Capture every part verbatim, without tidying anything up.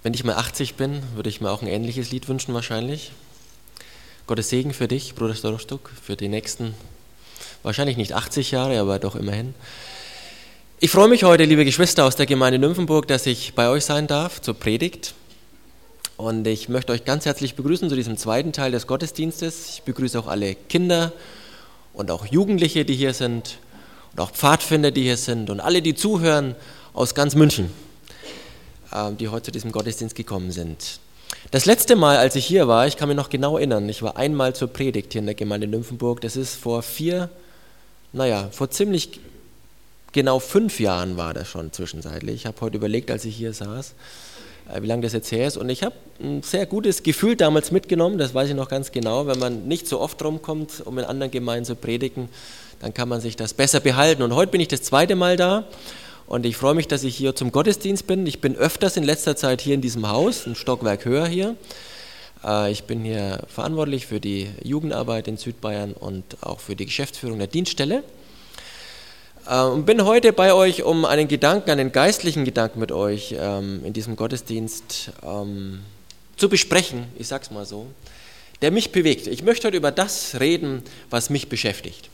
Wenn ich mal achtzig bin, würde ich mir auch ein ähnliches Lied wünschen wahrscheinlich. Gottes Segen für dich, Bruder Storostuk, für die nächsten, wahrscheinlich nicht achtzig Jahre, aber doch immerhin. Ich freue mich heute, liebe Geschwister aus der Gemeinde Nymphenburg, dass ich bei euch sein darf zur Predigt. Und ich möchte euch ganz herzlich begrüßen zu diesem zweiten Teil des Gottesdienstes. Ich begrüße auch alle Kinder und auch Jugendliche, die hier sind und auch Pfadfinder, die hier sind und alle, die zuhören aus ganz München, die heute zu diesem Gottesdienst gekommen sind. Das letzte Mal, als ich hier war, ich kann mich noch genau erinnern, ich war einmal zur Predigt hier in der Gemeinde Nymphenburg, das ist vor vier, naja, vor ziemlich genau fünf Jahren war das schon zwischenzeitlich. Ich habe heute überlegt, als ich hier saß, wie lange das jetzt her ist, und ich habe ein sehr gutes Gefühl damals mitgenommen, das weiß ich noch ganz genau. Wenn man nicht so oft rumkommt, um in anderen Gemeinden zu predigen, dann kann man sich das besser behalten. Und heute bin ich das zweite Mal da. Und ich freue mich, dass ich hier zum Gottesdienst bin. Ich bin öfters in letzter Zeit hier in diesem Haus, ein Stockwerk höher hier. Ich bin hier verantwortlich für die Jugendarbeit in Südbayern und auch für die Geschäftsführung der Dienststelle. Und bin heute bei euch, um einen Gedanken, einen geistlichen Gedanken mit euch in diesem Gottesdienst zu besprechen, ich sag's mal so, der mich bewegt. Ich möchte heute über das reden, was mich beschäftigt.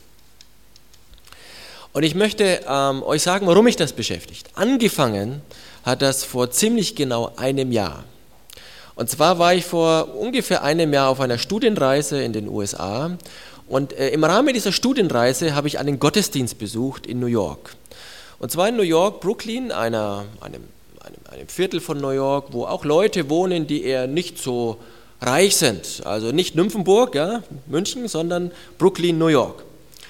Und ich möchte ähm, euch sagen, warum mich das beschäftigt. Angefangen hat das vor ziemlich genau einem Jahr. Und zwar war ich vor ungefähr einem Jahr auf einer Studienreise in den U S A. Und äh, im Rahmen dieser Studienreise habe ich einen Gottesdienst besucht in New York. Und zwar in New York, Brooklyn, einer, einem, einem, einem Viertel von New York, wo auch Leute wohnen, die eher nicht so reich sind. Also nicht Nymphenburg, ja, München, sondern Brooklyn, New York.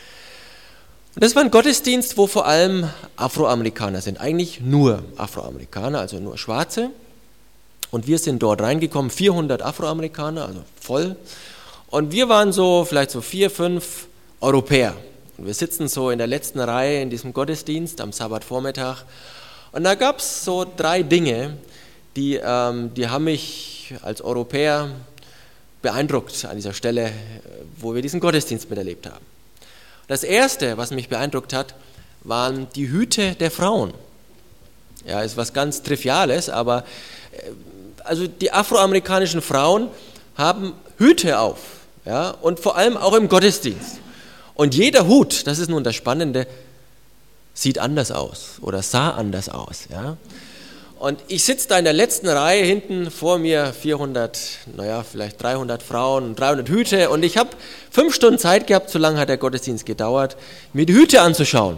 Und das war ein Gottesdienst, wo vor allem Afroamerikaner sind, eigentlich nur Afroamerikaner, also nur Schwarze. Und wir sind dort reingekommen, vierhundert Afroamerikaner, also voll. Und wir waren so, vielleicht so vier, fünf Europäer. Und wir sitzen so in der letzten Reihe in diesem Gottesdienst am Sabbatvormittag. Und da gab es so drei Dinge, die, ähm, die haben mich als Europäer beeindruckt an dieser Stelle, wo wir diesen Gottesdienst miterlebt haben. Das Erste, was mich beeindruckt hat, waren die Hüte der Frauen. Ja, ist was ganz Triviales, aber also die afroamerikanischen Frauen haben Hüte auf, ja, und vor allem auch im Gottesdienst. Und jeder Hut, das ist nun das Spannende, sieht anders aus oder sah anders aus. Ja. Und ich sitze da in der letzten Reihe, hinten vor mir vierhundert, naja, vielleicht dreihundert Frauen, dreihundert Hüte, und ich habe fünf Stunden Zeit gehabt, so lange hat der Gottesdienst gedauert, mir die Hüte anzuschauen.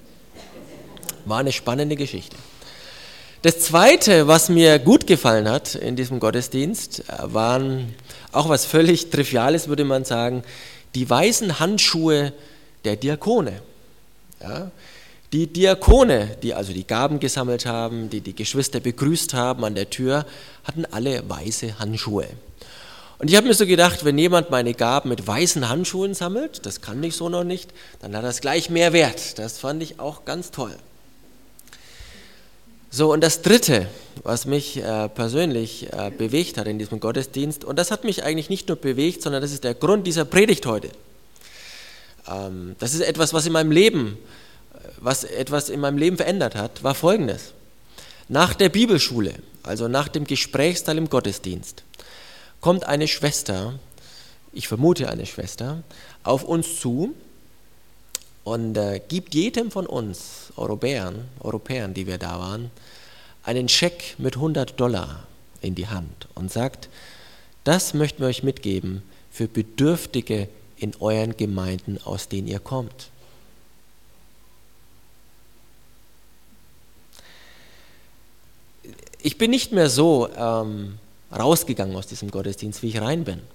War eine spannende Geschichte. Das Zweite, was mir gut gefallen hat in diesem Gottesdienst, waren auch was völlig Triviales, würde man sagen, die weißen Handschuhe der Diakone. Ja. Die Diakone, die also die Gaben gesammelt haben, die die Geschwister begrüßt haben an der Tür, hatten alle weiße Handschuhe. Und ich habe mir so gedacht, wenn jemand meine Gaben mit weißen Handschuhen sammelt, das kann ich so noch nicht, dann hat das gleich mehr Wert. Das fand ich auch ganz toll. So, und das Dritte, was mich äh, persönlich äh, bewegt hat in diesem Gottesdienst, und das hat mich eigentlich nicht nur bewegt, sondern das ist der Grund dieser Predigt heute. Ähm, das ist etwas, was in meinem Leben was etwas in meinem Leben verändert hat, war Folgendes. Nach der Bibelschule, also nach dem Gesprächsteil im Gottesdienst, kommt eine Schwester, ich vermute eine Schwester, auf uns zu und äh, gibt jedem von uns, Europäern, Europäern, die wir da waren, einen Scheck mit hundert Dollar in die Hand und sagt, das möchten wir euch mitgeben für Bedürftige in euren Gemeinden, aus denen ihr kommt. Ich bin nicht mehr so ähm, rausgegangen aus diesem Gottesdienst, wie ich rein bin.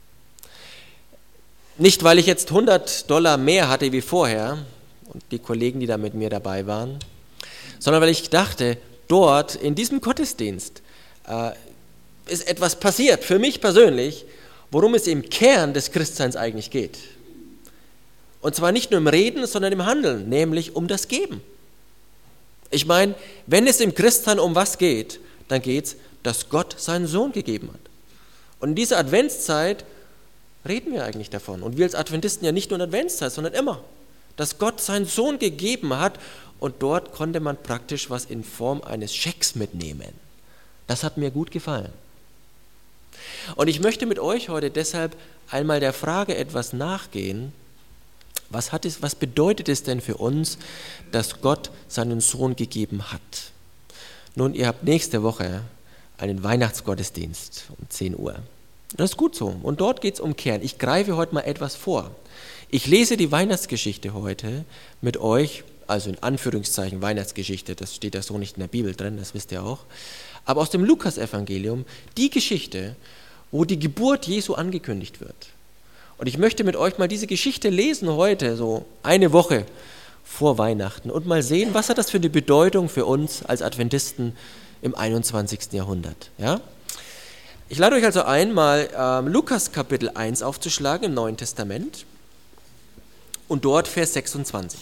Nicht, weil ich jetzt hundert Dollar mehr hatte wie vorher und die Kollegen, die da mit mir dabei waren, sondern weil ich dachte, dort in diesem Gottesdienst äh, ist etwas passiert, für mich persönlich, worum es im Kern des Christseins eigentlich geht. Und zwar nicht nur im Reden, sondern im Handeln, nämlich um das Geben. Ich meine, wenn es im Christsein um was geht, dann geht es, dass Gott seinen Sohn gegeben hat. Und in dieser Adventszeit reden wir eigentlich davon. Und wir als Adventisten ja nicht nur in Adventszeit, sondern immer, dass Gott seinen Sohn gegeben hat, und dort konnte man praktisch was in Form eines Schecks mitnehmen. Das hat mir gut gefallen. Und ich möchte mit euch heute deshalb einmal der Frage etwas nachgehen, was hat es, was bedeutet es denn für uns, dass Gott seinen Sohn gegeben hat? Nun, ihr habt nächste Woche einen Weihnachtsgottesdienst um zehn Uhr. Das ist gut so. Und dort geht es um Kern. Ich greife heute mal etwas vor. Ich lese die Weihnachtsgeschichte heute mit euch, also in Anführungszeichen Weihnachtsgeschichte, das steht ja so nicht in der Bibel drin, das wisst ihr auch, aber aus dem Lukas-Evangelium, die Geschichte, wo die Geburt Jesu angekündigt wird. Und ich möchte mit euch mal diese Geschichte lesen heute, so eine Woche vor Weihnachten, und mal sehen, was hat das für eine Bedeutung für uns als Adventisten im einundzwanzigsten Jahrhundert. Ja? Ich lade euch also ein, mal ähm, Lukas Kapitel eins aufzuschlagen im Neuen Testament und dort Vers sechsundzwanzig.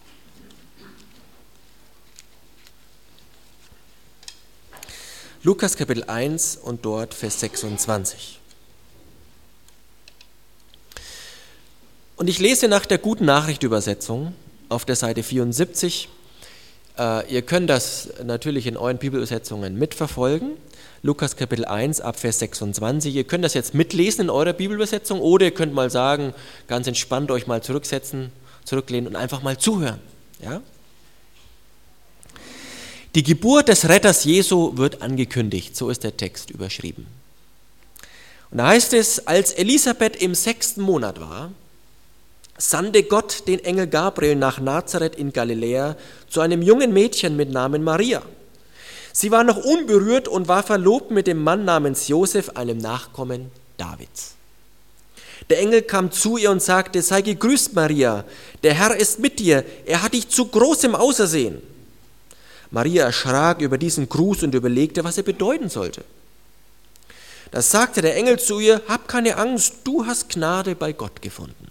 Lukas Kapitel eins und dort Vers sechsundzwanzig. Und ich lese nach der Guten Nachricht Übersetzung auf der Seite vierundsiebzig. Äh, ihr könnt das natürlich in euren Bibelübersetzungen mitverfolgen. Lukas Kapitel eins ab Vers sechsundzwanzig. Ihr könnt das jetzt mitlesen in eurer Bibelübersetzung oder ihr könnt mal sagen, ganz entspannt euch mal zurücksetzen, zurücklehnen und einfach mal zuhören. Ja? Die Geburt des Retters Jesu wird angekündigt, so ist der Text überschrieben. Und da heißt es, als Elisabeth im sechsten Monat war, sandte Gott den Engel Gabriel nach Nazareth in Galiläa zu einem jungen Mädchen mit Namen Maria. Sie war noch unberührt und war verlobt mit dem Mann namens Josef, einem Nachkommen Davids. Der Engel kam zu ihr und sagte, sei gegrüßt, Maria, der Herr ist mit dir, er hat dich zu großem ausersehen. Maria erschrak über diesen Gruß und überlegte, was er bedeuten sollte. Da sagte der Engel zu ihr, hab keine Angst, du hast Gnade bei Gott gefunden.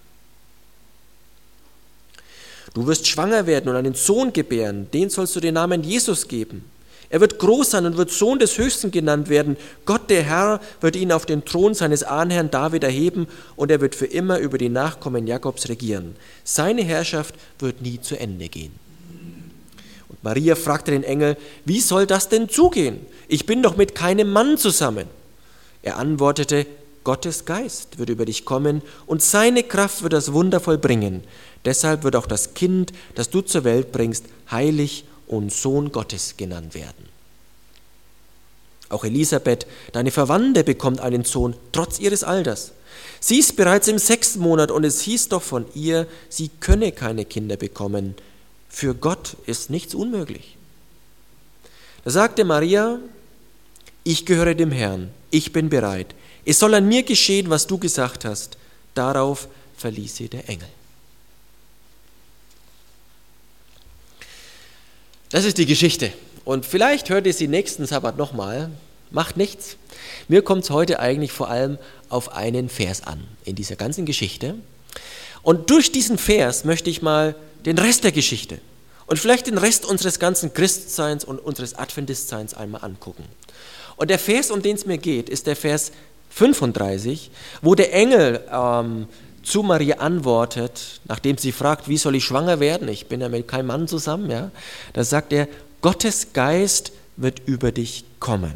Du wirst schwanger werden und einen Sohn gebären, den sollst du den Namen Jesus geben. Er wird groß sein und wird Sohn des Höchsten genannt werden. Gott, der Herr, wird ihn auf den Thron seines Ahnherrn David erheben und er wird für immer über die Nachkommen Jakobs regieren. Seine Herrschaft wird nie zu Ende gehen. Und Maria fragte den Engel, wie soll das denn zugehen? Ich bin doch mit keinem Mann zusammen. Er antwortete, Gottes Geist wird über dich kommen und seine Kraft wird das Wunder vollbringen. Deshalb wird auch das Kind, das du zur Welt bringst, heilig und Sohn Gottes genannt werden. Auch Elisabeth, deine Verwandte, bekommt einen Sohn, trotz ihres Alters. Sie ist bereits im sechsten Monat und es hieß doch von ihr, sie könne keine Kinder bekommen. Für Gott ist nichts unmöglich. Da sagte Maria, ich gehöre dem Herrn, ich bin bereit. Es soll an mir geschehen, was du gesagt hast. Darauf verließ sie der Engel. Das ist die Geschichte. Und vielleicht hört ihr sie nächsten Sabbat nochmal. Macht nichts. Mir kommt es heute eigentlich vor allem auf einen Vers an in dieser ganzen Geschichte. Und durch diesen Vers möchte ich mal den Rest der Geschichte und vielleicht den Rest unseres ganzen Christseins und unseres Adventistseins einmal angucken. Und der Vers, um den es mir geht, ist der Vers fünfunddreißig, wo der Engel ähm, zu Maria antwortet, nachdem sie fragt, wie soll ich schwanger werden? Ich bin ja mit keinem Mann zusammen. Ja? Da sagt er, Gottes Geist wird über dich kommen.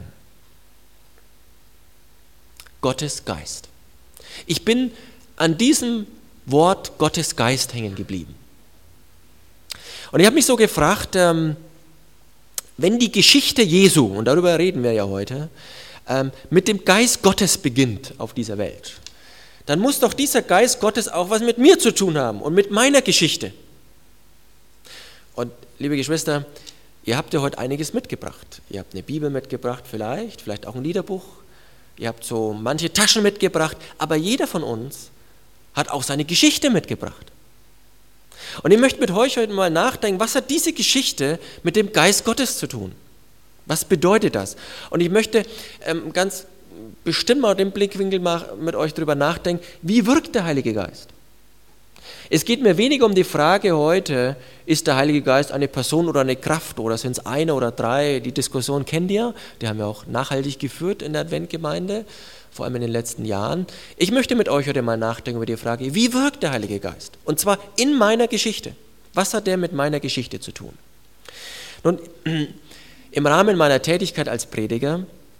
Gottes Geist. Ich bin an diesem Wort Gottes Geist hängen geblieben. Und ich habe mich so gefragt, ähm, wenn die Geschichte Jesu, und darüber reden wir ja heute, ähm, mit dem Geist Gottes beginnt auf dieser Welt, dann muss doch dieser Geist Gottes auch was mit mir zu tun haben und mit meiner Geschichte. Und liebe Geschwister, ihr habt ja heute einiges mitgebracht. Ihr habt eine Bibel mitgebracht vielleicht, vielleicht auch ein Liederbuch. Ihr habt so manche Taschen mitgebracht, aber jeder von uns hat auch seine Geschichte mitgebracht. Und ich möchte mit euch heute mal nachdenken, was hat diese Geschichte mit dem Geist Gottes zu tun? Was bedeutet das? Und ich möchte ähm, ganz bestimmt mal den Blickwinkel mal mit euch darüber nachdenken, wie wirkt der Heilige Geist? Es geht mir weniger um die Frage heute, ist der Heilige Geist eine Person oder eine Kraft oder sind es eine oder drei? Die Diskussion kennt ihr, die haben wir auch nachhaltig geführt in der Adventgemeinde, vor allem in den letzten Jahren. Ich möchte mit euch heute mal nachdenken über die Frage, wie wirkt der Heilige Geist? Und zwar in meiner Geschichte. Was hat der mit meiner Geschichte zu tun? Nun, im Rahmen meiner Tätigkeit als Prediger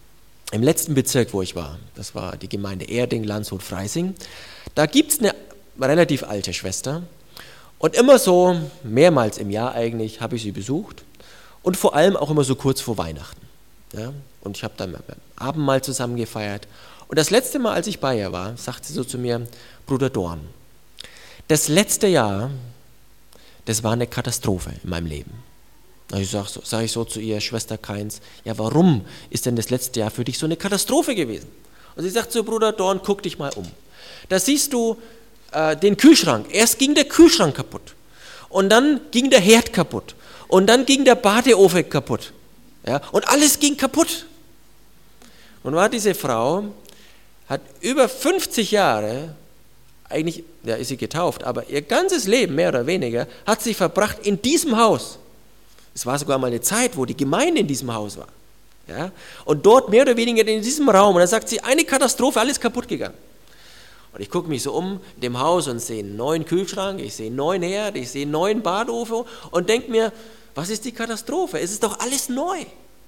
im letzten Bezirk, wo ich war, das war die Gemeinde Erding, Landshut, Freising, da gibt es eine relativ alte Schwester und immer so, mehrmals im Jahr eigentlich, habe ich sie besucht und vor allem auch immer so kurz vor Weihnachten. Ja? Und ich habe dann beim Abendmahl zusammen gefeiert und das letzte Mal, als ich bei ihr war, sagte sie so zu mir, Bruder Dorn, das letzte Jahr, das war eine Katastrophe in meinem Leben. Ich sage so, sag ich so zu ihr, Schwester Kainz, ja warum ist denn das letzte Jahr für dich so eine Katastrophe gewesen? Und sie sagt so, Bruder Dorn, guck dich mal um. Da siehst du äh, den Kühlschrank. Erst ging der Kühlschrank kaputt und dann ging der Herd kaputt und dann ging der Badeofen kaputt. Ja? Und alles ging kaputt. Und war diese Frau, hat über fünfzig Jahre, eigentlich ja, ist sie getauft, aber ihr ganzes Leben, mehr oder weniger, hat sie verbracht in diesem Haus. Es war sogar mal eine Zeit, wo die Gemeinde in diesem Haus war. Ja? Und dort mehr oder weniger in diesem Raum. Und dann sagt sie, eine Katastrophe, alles kaputt gegangen. Und ich gucke mich so um in dem Haus und sehe einen neuen Kühlschrank, ich sehe einen neuen Herd, ich sehe einen neuen Badofen und denke mir, was ist die Katastrophe? Es ist doch alles neu.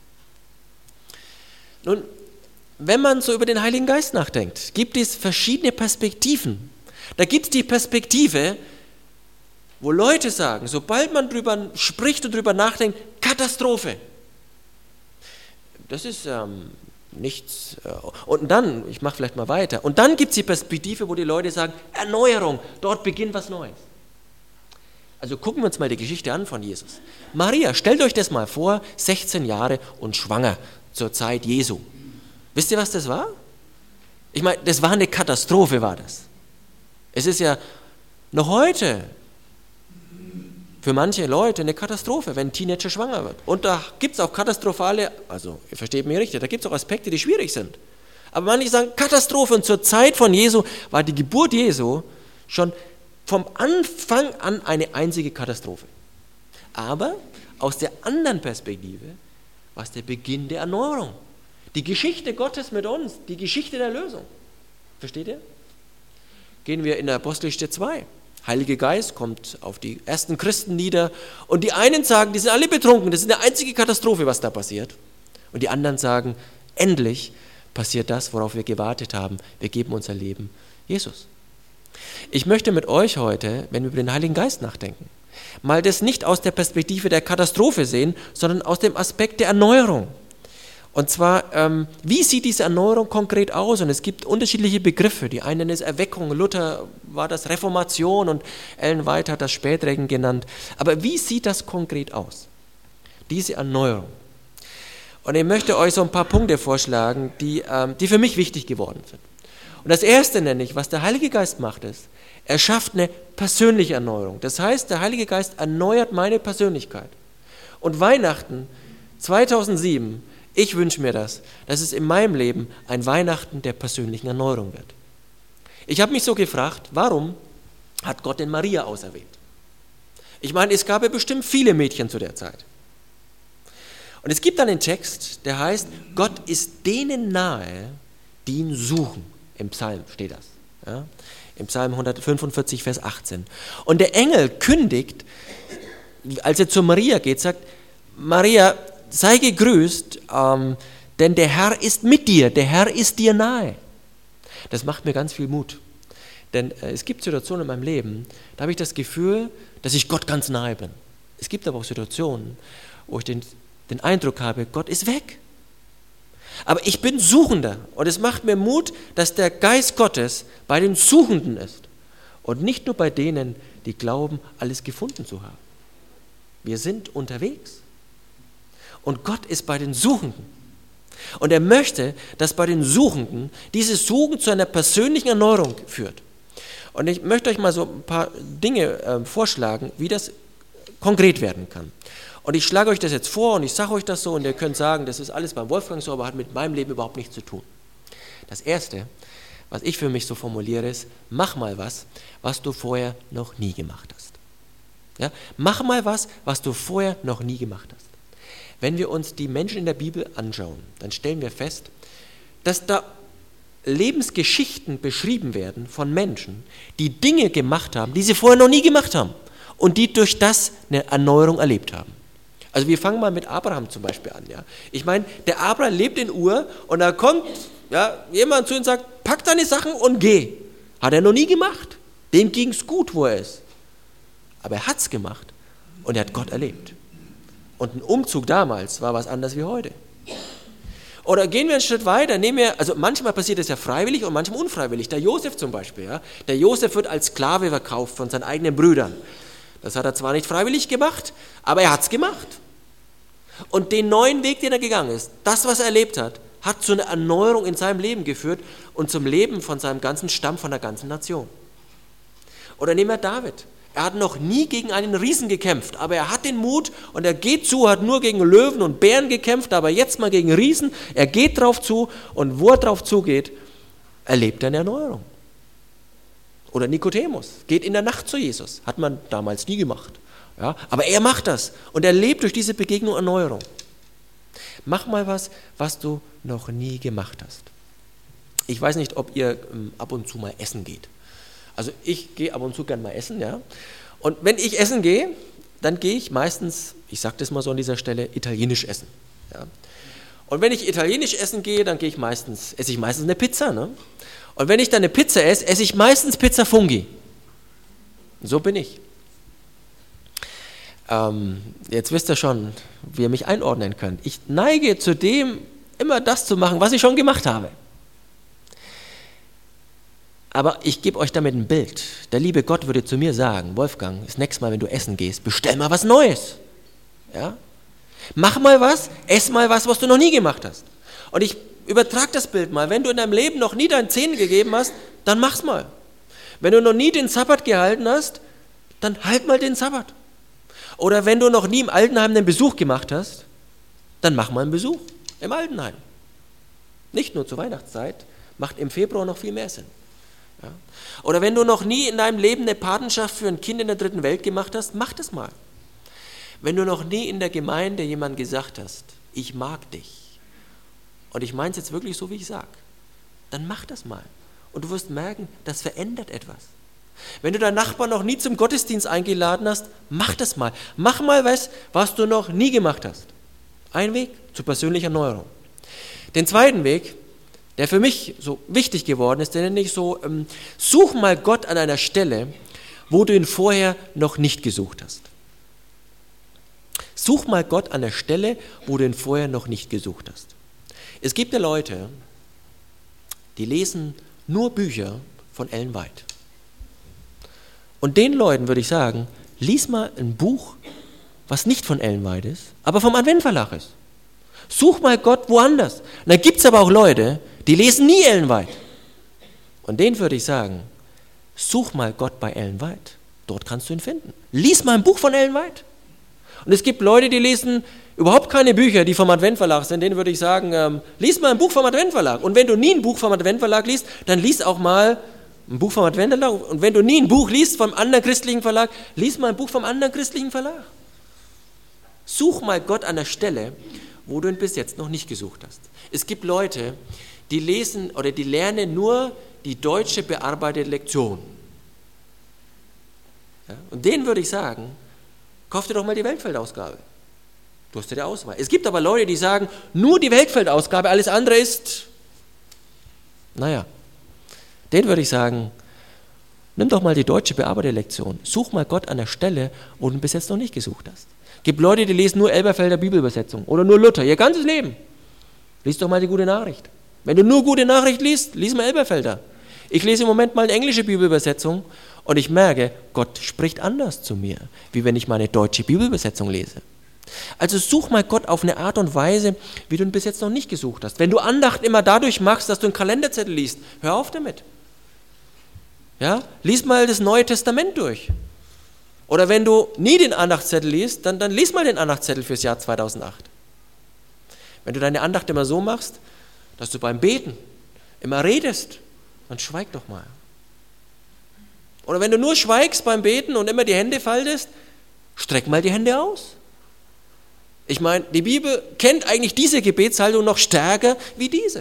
Nun, wenn man so über den Heiligen Geist nachdenkt, gibt es verschiedene Perspektiven. Da gibt es die Perspektive, wo Leute sagen, sobald man drüber spricht und drüber nachdenkt, Katastrophe. Das ist ähm, nichts. Äh, und dann, ich mache vielleicht mal weiter, und dann gibt es die Perspektive, wo die Leute sagen, Erneuerung, dort beginnt was Neues. Also gucken wir uns mal die Geschichte an von Jesus. Maria, stellt euch das mal vor, sechzehn Jahre und schwanger zur Zeit Jesu. Wisst ihr, was das war? Ich meine, das war eine Katastrophe, war das. Es ist ja noch heute für manche Leute eine Katastrophe, wenn ein Teenager schwanger wird. Und da gibt es auch katastrophale, also ihr versteht mich richtig, da gibt es auch Aspekte, die schwierig sind. Aber manche sagen Katastrophe und zur Zeit von Jesu war die Geburt Jesu schon vom Anfang an eine einzige Katastrophe. Aber aus der anderen Perspektive war es der Beginn der Erneuerung. Die Geschichte Gottes mit uns, die Geschichte der Lösung. Versteht ihr? Gehen wir in der Apostelgeschichte zwei. Heilige Geist kommt auf die ersten Christen nieder und die einen sagen, die sind alle betrunken, das ist eine einzige Katastrophe, was da passiert. Und die anderen sagen, endlich passiert das, worauf wir gewartet haben. Wir geben unser Leben Jesus. Ich möchte mit euch heute, wenn wir über den Heiligen Geist nachdenken, mal das nicht aus der Perspektive der Katastrophe sehen, sondern aus dem Aspekt der Erneuerung. Und zwar, ähm, wie sieht diese Erneuerung konkret aus? Und es gibt unterschiedliche Begriffe. Die einen ist Erweckung, Luther war das Reformation und Ellen White hat das Spätregen genannt. Aber wie sieht das konkret aus? Diese Erneuerung. Und ich möchte euch so ein paar Punkte vorschlagen, die, ähm, die für mich wichtig geworden sind. Und das Erste nenne ich, was der Heilige Geist macht, ist, er schafft eine persönliche Erneuerung. Das heißt, der Heilige Geist erneuert meine Persönlichkeit. Und Weihnachten zweitausendsieben, ich wünsche mir das, dass es in meinem Leben ein Weihnachten der persönlichen Erneuerung wird. Ich habe mich so gefragt, warum hat Gott denn Maria auserwählt? Ich meine, es gab ja bestimmt viele Mädchen zu der Zeit. Und es gibt dann einen Text, der heißt, Gott ist denen nahe, die ihn suchen. Im Psalm steht das. Ja? Im Psalm hundertfünfundvierzig, Vers achtzehn. Und der Engel kündigt, als er zu Maria geht, sagt, Maria, sei gegrüßt, ähm, denn der Herr ist mit dir, der Herr ist dir nahe. Das macht mir ganz viel Mut. Denn äh, es gibt Situationen in meinem Leben, da habe ich das Gefühl, dass ich Gott ganz nahe bin. Es gibt aber auch Situationen, wo ich den, den Eindruck habe, Gott ist weg. Aber ich bin Suchender und es macht mir Mut, dass der Geist Gottes bei den Suchenden ist und nicht nur bei denen, die glauben, alles gefunden zu haben. Wir sind unterwegs und Gott ist bei den Suchenden. Und er möchte, dass bei den Suchenden dieses Suchen zu einer persönlichen Erneuerung führt. Und ich möchte euch mal so ein paar Dinge äh, vorschlagen, wie das konkret werden kann. Und ich schlage euch das jetzt vor und ich sage euch das so und ihr könnt sagen, das ist alles beim Wolfgang so, aber hat mit meinem Leben überhaupt nichts zu tun. Das Erste, was ich für mich so formuliere, ist, mach mal was, was du vorher noch nie gemacht hast. Ja? Mach mal was, was du vorher noch nie gemacht hast. Wenn wir uns die Menschen in der Bibel anschauen, dann stellen wir fest, dass da Lebensgeschichten beschrieben werden von Menschen, die Dinge gemacht haben, die sie vorher noch nie gemacht haben und die durch das eine Erneuerung erlebt haben. Also wir fangen mal mit Abraham zum Beispiel an. Ja? Ich meine, der Abraham lebt in Ur und da kommt ja, jemand zu ihm und sagt, pack deine Sachen und geh. Hat er noch nie gemacht. Dem ging es gut, wo er ist. Aber er hat es gemacht und er hat Gott erlebt. Und ein Umzug damals war was anderes wie heute. Oder gehen wir einen Schritt weiter, nehmen wir, also manchmal passiert das ja freiwillig und manchmal unfreiwillig. Der Josef zum Beispiel, ja. Der Josef wird als Sklave verkauft von seinen eigenen Brüdern. Das hat er zwar nicht freiwillig gemacht, aber er hat es gemacht. Und den neuen Weg, den er gegangen ist, das, was er erlebt hat, hat zu einer Erneuerung in seinem Leben geführt und zum Leben von seinem ganzen Stamm, von der ganzen Nation. Oder nehmen wir David. Er hat noch nie gegen einen Riesen gekämpft, aber er hat den Mut und er geht zu, hat nur gegen Löwen und Bären gekämpft, aber jetzt mal gegen Riesen. Er geht drauf zu und wo er drauf zugeht, erlebt er eine Erneuerung. Oder Nikodemus geht in der Nacht zu Jesus, hat man damals nie gemacht. Ja, aber er macht das und er lebt durch diese Begegnung Erneuerung. Mach mal was, was du noch nie gemacht hast. Ich weiß nicht, ob ihr ähm, ab und zu mal essen geht. Also ich gehe ab und zu gern mal essen, ja. Und wenn ich essen gehe, dann gehe ich meistens, ich sage das mal so an dieser Stelle, italienisch essen. Ja. Und wenn ich italienisch essen gehe, dann gehe ich meistens, esse ich meistens eine Pizza, ne? Und wenn ich dann eine Pizza esse, esse ich meistens Pizza Fungi. So bin ich. Ähm, jetzt wisst ihr schon, wie ihr mich einordnen könnt. Ich neige zu dem, immer das zu machen, was ich schon gemacht habe. Aber ich gebe euch damit ein Bild. Der liebe Gott würde zu mir sagen, Wolfgang, das nächste Mal, wenn du essen gehst, bestell mal was Neues. Ja? Mach mal was, ess mal was, was du noch nie gemacht hast. Und ich übertrage das Bild mal. Wenn du in deinem Leben noch nie deinen Zähne gegeben hast, dann mach's mal. Wenn du noch nie den Sabbat gehalten hast, dann halt mal den Sabbat. Oder wenn du noch nie im Altenheim einen Besuch gemacht hast, dann mach mal einen Besuch im Altenheim. Nicht nur zur Weihnachtszeit, macht im Februar noch viel mehr Sinn. Ja. Oder wenn du noch nie in deinem Leben eine Patenschaft für ein Kind in der dritten Welt gemacht hast, mach das mal. Wenn du noch nie in der Gemeinde jemand gesagt hast, ich mag dich, und ich meine es jetzt wirklich so, wie ich sage, dann mach das mal. Und du wirst merken, das verändert etwas. Wenn du deinen Nachbarn noch nie zum Gottesdienst eingeladen hast, mach das mal. Mach mal was, was du noch nie gemacht hast. Ein Weg zur persönlichen Erneuerung. Den zweiten Weg, der für mich so wichtig geworden ist, den nenne ich so, ähm, such mal Gott an einer Stelle, wo du ihn vorher noch nicht gesucht hast. Such mal Gott an der Stelle, wo du ihn vorher noch nicht gesucht hast. Es gibt ja Leute, die lesen nur Bücher von Ellen White. Und den Leuten würde ich sagen, lies mal ein Buch, was nicht von Ellen White ist, aber vom Advent Verlag ist. Such mal Gott woanders. Und dann gibt es aber auch Leute, die lesen nie Ellen White. Und denen würde ich sagen, such mal Gott bei Ellen White. Dort kannst du ihn finden. Lies mal ein Buch von Ellen White. Und es gibt Leute, die lesen überhaupt keine Bücher, die vom Advent Verlag sind. Denen würde ich sagen, ähm, lies mal ein Buch vom Advent Verlag. Und wenn du nie ein Buch vom Advent Verlag liest, dann lies auch mal ein Buch vom Advent Verlag. Und wenn du nie ein Buch liest vom anderen christlichen Verlag, lies mal ein Buch vom anderen christlichen Verlag. Such mal Gott an der Stelle, wo du ihn bis jetzt noch nicht gesucht hast. Es gibt Leute, die lesen oder die lernen nur die deutsche bearbeitete Lektion. Ja? Und denen würde ich sagen, kauf dir doch mal die Weltfeldausgabe. Du hast ja die Auswahl. Es gibt aber Leute, die sagen, nur die Weltfeldausgabe, alles andere ist, naja, denen würde ich sagen, nimm doch mal die deutsche bearbeitete Lektion. Such mal Gott an der Stelle, wo du ihn bis jetzt noch nicht gesucht hast. Es gibt Leute, die lesen nur Elberfelder Bibelübersetzung oder nur Luther, ihr ganzes Leben. Lies doch mal die gute Nachricht. Wenn du nur gute Nachricht liest, lies mal Elberfelder. Ich lese im Moment mal eine englische Bibelübersetzung und ich merke, Gott spricht anders zu mir, wie wenn ich meine deutsche Bibelübersetzung lese. Also such mal Gott auf eine Art und Weise, wie du ihn bis jetzt noch nicht gesucht hast. Wenn du Andacht immer dadurch machst, dass du einen Kalenderzettel liest, hör auf damit. Ja? Lies mal das Neue Testament durch. Oder wenn du nie den Andachtszettel liest, dann, dann lies mal den Andachtszettel fürs Jahr zweitausendacht. Wenn du deine Andacht immer so machst, dass du beim Beten immer redest, dann schweig doch mal. Oder wenn du nur schweigst beim Beten und immer die Hände faltest, streck mal die Hände aus. Ich meine, die Bibel kennt eigentlich diese Gebetshaltung noch stärker wie diese.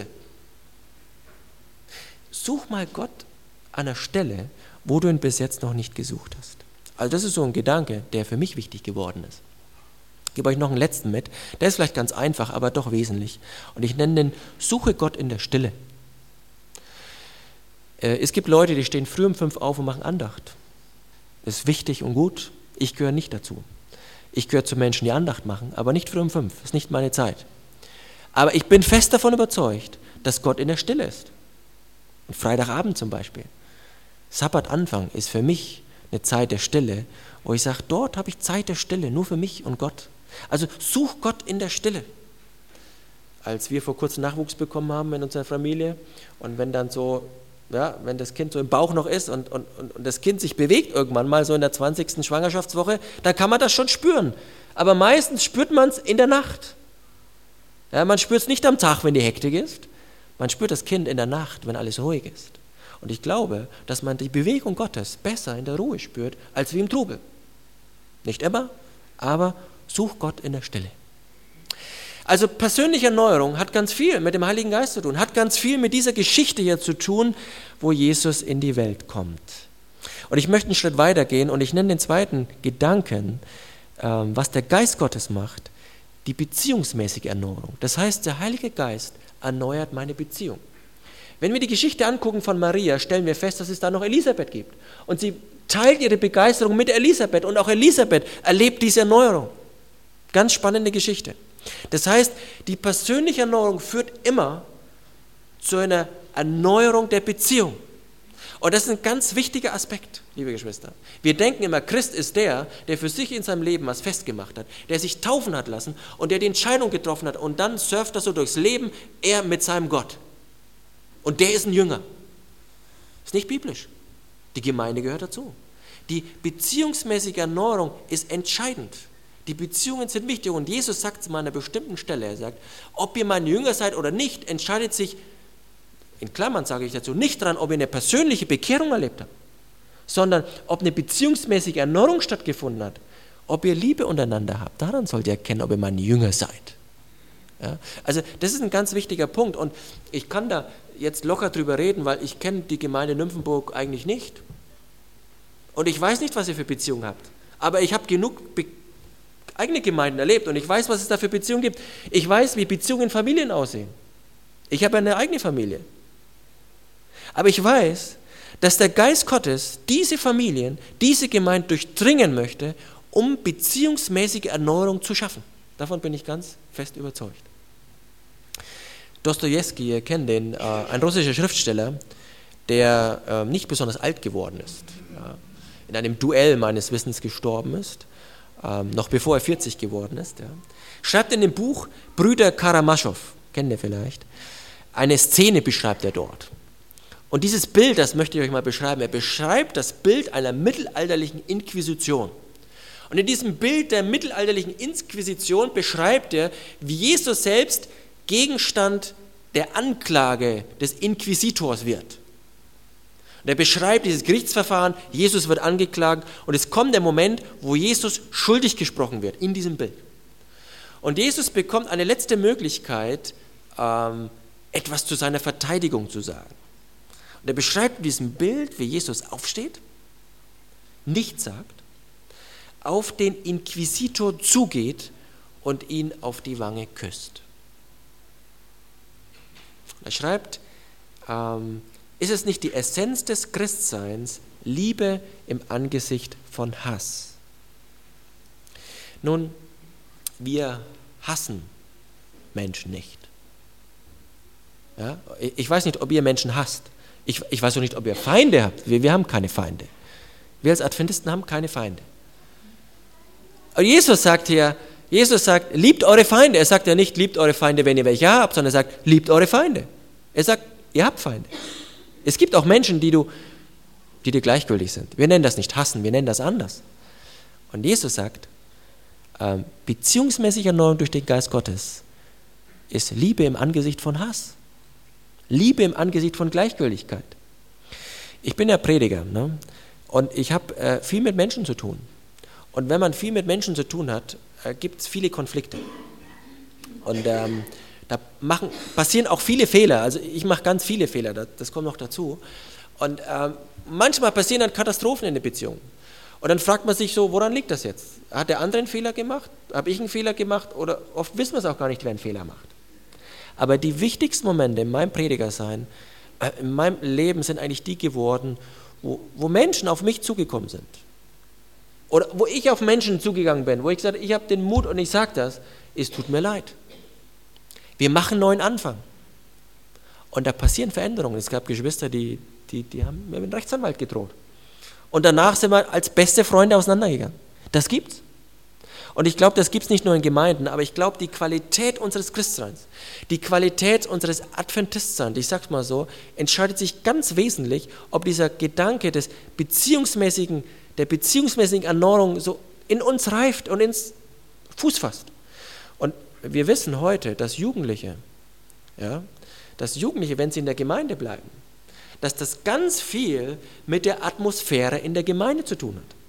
Such mal Gott an der Stelle, wo du ihn bis jetzt noch nicht gesucht hast. Also das ist so ein Gedanke, der für mich wichtig geworden ist. Ich gebe euch noch einen letzten mit. Der ist vielleicht ganz einfach, aber doch wesentlich. Und ich nenne den Suche Gott in der Stille. Es gibt Leute, die stehen früh um fünf auf und machen Andacht. Das ist wichtig und gut. Ich gehöre nicht dazu. Ich gehöre zu Menschen, die Andacht machen, aber nicht früh um fünf. Das ist nicht meine Zeit. Aber ich bin fest davon überzeugt, dass Gott in der Stille ist. Und Freitagabend zum Beispiel. Sabbatanfang ist für mich eine Zeit der Stille, wo ich sage, dort habe ich Zeit der Stille, nur für mich und Gott. Also such Gott in der Stille. Als wir vor kurzem Nachwuchs bekommen haben in unserer Familie und wenn dann so, ja, wenn das Kind so im Bauch noch ist und, und, und das Kind sich bewegt irgendwann mal so in der zwanzigsten Schwangerschaftswoche, dann kann man das schon spüren. Aber meistens spürt man es in der Nacht. Ja, man spürt es nicht am Tag, wenn die Hektik ist. Man spürt das Kind in der Nacht, wenn alles ruhig ist. Und ich glaube, dass man die Bewegung Gottes besser in der Ruhe spürt, als wie im Trubel. Nicht immer, aber such Gott in der Stille. Also persönliche Erneuerung hat ganz viel mit dem Heiligen Geist zu tun, hat ganz viel mit dieser Geschichte hier zu tun, wo Jesus in die Welt kommt. Und ich möchte einen Schritt weitergehen und ich nenne den zweiten Gedanken, was der Geist Gottes macht, die beziehungsmäßige Erneuerung. Das heißt, der Heilige Geist erneuert meine Beziehung. Wenn wir die Geschichte angucken von Maria, stellen wir fest, dass es da noch Elisabeth gibt. Und sie teilt ihre Begeisterung mit Elisabeth und auch Elisabeth erlebt diese Erneuerung. Ganz spannende Geschichte. Das heißt, die persönliche Erneuerung führt immer zu einer Erneuerung der Beziehung. Und das ist ein ganz wichtiger Aspekt, liebe Geschwister. Wir denken immer, Christ ist der, der für sich in seinem Leben was festgemacht hat, der sich taufen hat lassen und der die Entscheidung getroffen hat und dann surft er so durchs Leben, er mit seinem Gott. Und der ist ein Jünger. Ist nicht biblisch. Die Gemeinde gehört dazu. Die beziehungsmäßige Erneuerung ist entscheidend. Die Beziehungen sind wichtig und Jesus sagt es mal an einer bestimmten Stelle, er sagt, ob ihr meine Jünger seid oder nicht, entscheidet sich, in Klammern sage ich dazu, nicht daran, ob ihr eine persönliche Bekehrung erlebt habt, sondern ob eine beziehungsmäßige Erneuerung stattgefunden hat, ob ihr Liebe untereinander habt. Daran sollt ihr erkennen, ob ihr meine Jünger seid. Ja? Also das ist ein ganz wichtiger Punkt und ich kann da jetzt locker drüber reden, weil ich kenne die Gemeinde Nymphenburg eigentlich nicht und ich weiß nicht, was ihr für Beziehungen habt, aber ich habe genug Be- eigene Gemeinden erlebt und ich weiß, was es da für Beziehungen gibt. Ich weiß, wie Beziehungen in Familien aussehen. Ich habe eine eigene Familie. Aber ich weiß, dass der Geist Gottes diese Familien, diese Gemeinden durchdringen möchte, um beziehungsmäßige Erneuerung zu schaffen. Davon bin ich ganz fest überzeugt. Dostojewski, ihr kennt den, äh, ein russischer Schriftsteller, der äh, nicht besonders alt geworden ist, ja, in einem Duell meines Wissens gestorben ist, ähm, noch bevor er vierzig geworden ist, ja, schreibt in dem Buch Brüder Karamaschow, kennt ihr vielleicht, eine Szene beschreibt er dort. Und dieses Bild, das möchte ich euch mal beschreiben, er beschreibt das Bild einer mittelalterlichen Inquisition. Und in diesem Bild der mittelalterlichen Inquisition beschreibt er, wie Jesus selbst Gegenstand der Anklage des Inquisitors wird. Und er beschreibt dieses Gerichtsverfahren, Jesus wird angeklagt und es kommt der Moment, wo Jesus schuldig gesprochen wird, in diesem Bild. Und Jesus bekommt eine letzte Möglichkeit, ähm, etwas zu seiner Verteidigung zu sagen. Und er beschreibt in diesem Bild, wie Jesus aufsteht, nichts sagt, auf den Inquisitor zugeht und ihn auf die Wange küsst. Er schreibt, ähm, ist es nicht die Essenz des Christseins, Liebe im Angesicht von Hass? Nun, wir hassen Menschen nicht. Ja? Ich weiß nicht, ob ihr Menschen hasst. Ich, ich weiß auch nicht, ob ihr Feinde habt. Wir, wir haben keine Feinde. Wir als Adventisten haben keine Feinde. Aber Jesus sagt hier, Jesus sagt, liebt eure Feinde. Er sagt ja nicht, liebt eure Feinde, wenn ihr welche habt, sondern er sagt, liebt eure Feinde. Er sagt, ihr habt Feinde. Es gibt auch Menschen, die, du, die dir gleichgültig sind. Wir nennen das nicht hassen, wir nennen das anders. Und Jesus sagt, ähm, beziehungsmäßige Erneuerung durch den Geist Gottes ist Liebe im Angesicht von Hass. Liebe im Angesicht von Gleichgültigkeit. Ich bin ja Prediger, ne? Und ich habe äh, viel mit Menschen zu tun. Und wenn man viel mit Menschen zu tun hat, äh, gibt es viele Konflikte. Und ähm, da machen, passieren auch viele Fehler. Also ich mache ganz viele Fehler, das, das kommt noch dazu. Und ähm, manchmal passieren dann Katastrophen in der Beziehung. Und dann fragt man sich so, woran liegt das jetzt? Hat der andere einen Fehler gemacht? Habe ich einen Fehler gemacht? Oder oft wissen wir es auch gar nicht, wer einen Fehler macht. Aber die wichtigsten Momente in meinem Predigersein, äh, in meinem Leben sind eigentlich die geworden, wo, wo Menschen auf mich zugekommen sind. Oder wo ich auf Menschen zugegangen bin, wo ich gesagt habe, ich habe den Mut und ich sage das, es tut mir leid. Wir machen einen neuen Anfang. Und da passieren Veränderungen. Es gab Geschwister, die, die, die haben mir mit einem Rechtsanwalt gedroht. Und danach sind wir als beste Freunde auseinandergegangen. Das gibt's. Und ich glaube, das gibt es nicht nur in Gemeinden, aber ich glaube, die Qualität unseres Christseins, die Qualität unseres Adventistseins, ich sag's mal so, entscheidet sich ganz wesentlich, ob dieser Gedanke des beziehungsmäßigen, der beziehungsmäßigen Erneuerung so in uns reift und ins Fuß fasst. Und wir wissen heute, dass Jugendliche, ja, dass Jugendliche, wenn sie in der Gemeinde bleiben, dass das ganz viel mit der Atmosphäre in der Gemeinde zu tun hat.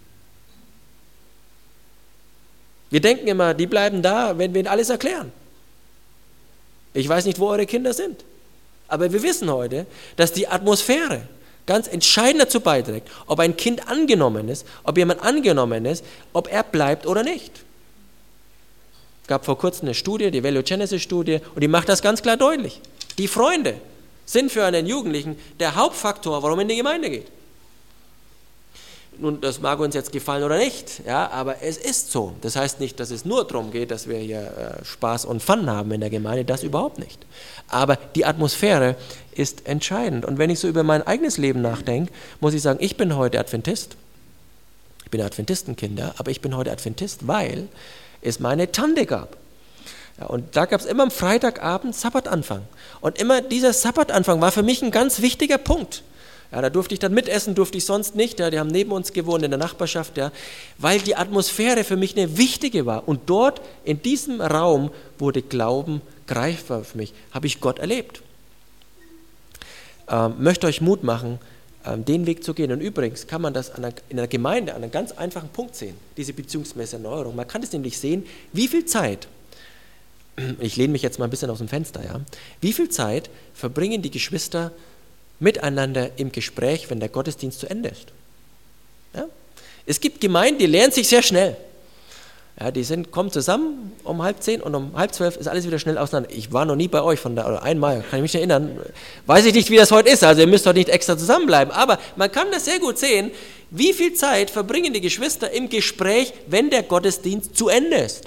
Wir denken immer, die bleiben da, wenn wir ihnen alles erklären. Ich weiß nicht, wo eure Kinder sind, aber wir wissen heute, dass die Atmosphäre ganz entscheidend dazu beiträgt, ob ein Kind angenommen ist, ob jemand angenommen ist, ob er bleibt oder nicht. Es gab vor kurzem eine Studie, die Value Genesis Studie, und die macht das ganz klar deutlich. Die Freunde sind für einen Jugendlichen der Hauptfaktor, warum er in die Gemeinde geht. Nun, das mag uns jetzt gefallen oder nicht, ja, aber es ist so. Das heißt nicht, dass es nur darum geht, dass wir hier äh, Spaß und Fun haben in der Gemeinde, das überhaupt nicht. Aber die Atmosphäre ist entscheidend. Und wenn ich so über mein eigenes Leben nachdenke, muss ich sagen, ich bin heute Adventist. Ich bin Adventistenkinder, aber ich bin heute Adventist, weil es meine Tante gab. Ja, und da gab es immer am Freitagabend Sabbatanfang. Und immer dieser Sabbatanfang war für mich ein ganz wichtiger Punkt. Ja, da durfte ich dann mitessen, durfte ich sonst nicht. Ja, die haben neben uns gewohnt in der Nachbarschaft, ja, weil die Atmosphäre für mich eine wichtige war. Und dort, in diesem Raum, wurde Glauben greifbar für mich. Habe ich Gott erlebt. Ähm, möchte euch Mut machen, ähm, den Weg zu gehen. Und übrigens kann man das an einer, in einer Gemeinde an einem ganz einfachen Punkt sehen, diese beziehungsmäßige Erneuerung. Man kann es nämlich sehen, wie viel Zeit, ich lehne mich jetzt mal ein bisschen aus dem Fenster, ja, wie viel Zeit verbringen die Geschwister miteinander im Gespräch, wenn der Gottesdienst zu Ende ist. Ja? Es gibt Gemeinden, die lernen sich sehr schnell. Ja, die sind, kommen zusammen um halb zehn und um halb zwölf ist alles wieder schnell auseinander. Ich war noch nie bei euch, von da, oder einmal, kann ich mich erinnern. Weiß ich nicht, wie das heute ist, also ihr müsst heute nicht extra zusammenbleiben. Aber man kann das sehr gut sehen, wie viel Zeit verbringen die Geschwister im Gespräch, wenn der Gottesdienst zu Ende ist.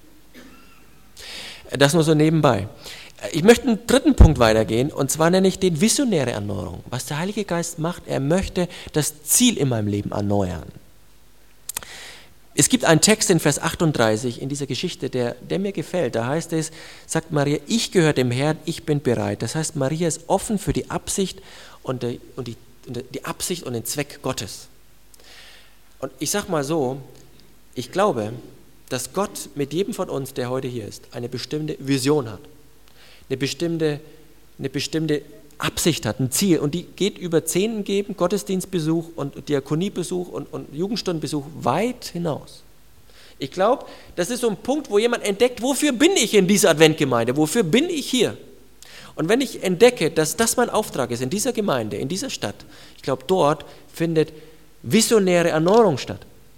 Das nur so nebenbei. Ich möchte einen dritten Punkt weitergehen, und zwar nenne ich den visionäre Erneuerung. Was der Heilige Geist macht, er möchte das Ziel in meinem Leben erneuern. Es gibt einen Text in Vers achtunddreißig in dieser Geschichte, der, der mir gefällt. Da heißt es, sagt Maria, ich gehöre dem Herrn, ich bin bereit. Das heißt, Maria ist offen für die Absicht und die, und die, die Absicht und den Zweck Gottes. Und ich sage mal so, ich glaube, dass Gott mit jedem von uns, der heute hier ist, eine bestimmte Vision hat. Eine bestimmte, eine bestimmte Absicht hat, ein Ziel. Und die geht über Zehnten geben, Gottesdienstbesuch und Diakoniebesuch und, und Jugendstundenbesuch weit hinaus. Ich glaube, das ist so ein Punkt, wo jemand entdeckt, wofür bin ich in dieser Adventgemeinde, wofür bin ich hier? Und wenn ich entdecke, dass das mein Auftrag ist in dieser Gemeinde, in dieser Stadt, ich glaube, dort findet visionäre Erneuerung statt.